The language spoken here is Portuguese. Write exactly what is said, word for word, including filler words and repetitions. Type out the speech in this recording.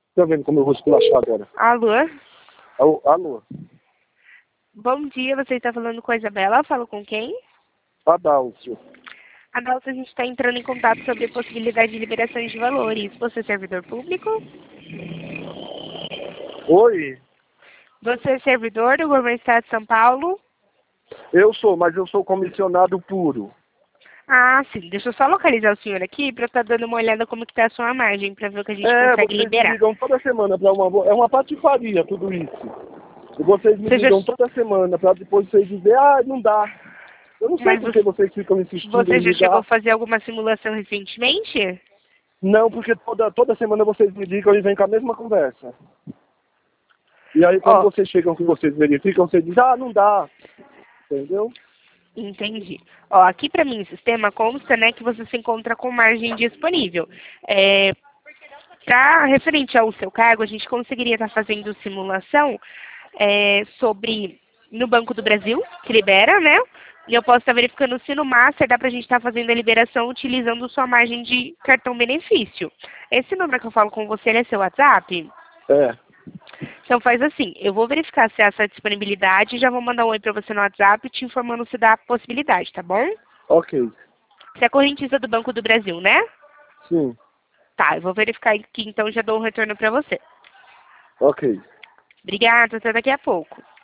Tá vendo como eu vou esculachar agora? Alô? Alô? Alô? Bom dia, você está falando com a Isabela? Falo com quem? Adalcio. Adalto, a gente está entrando em contato sobre a possibilidade de liberação de valores. Você é servidor público? Oi? Você é servidor do governo do estado de São Paulo? Eu sou, mas eu sou comissionado puro. Ah, sim. Deixa eu só localizar o senhor aqui para eu estar dando uma olhada como que está a sua margem, para ver o que a gente É, consegue vocês me liberar. ligam toda semana para uma... É uma patifaria tudo isso. E vocês me Você já... ligam toda semana para depois vocês dizerem, ah, não dá. Eu não sei Mas por que você... vocês ficam insistindo você em já chegou ligar. a fazer alguma simulação recentemente? Não, porque toda, toda semana vocês me ligam e vêm com a mesma conversa. E aí quando Ó, vocês chegam que vocês verificam, vocês dizem, ah, não dá. Entendeu? entendi. Ó, aqui para mim, o sistema consta, né, que você se encontra com margem disponível. É, para referente ao seu cargo, a gente conseguiria estar fazendo simulação é, sobre no Banco do Brasil, que libera, né? E eu posso estar verificando se no Master dá para a gente estar fazendo a liberação utilizando sua margem de cartão benefício. Esse número que eu falo com você, ele é seu WhatsApp? É. Então faz assim, eu vou verificar se há essa disponibilidade e já vou mandar um oi para você no WhatsApp te informando se dá a possibilidade, tá bom? Ok. Você é correntista do Banco do Brasil, né? Sim. Tá, eu vou verificar aqui, então já dou um retorno para você. Ok. Obrigada, até daqui a pouco.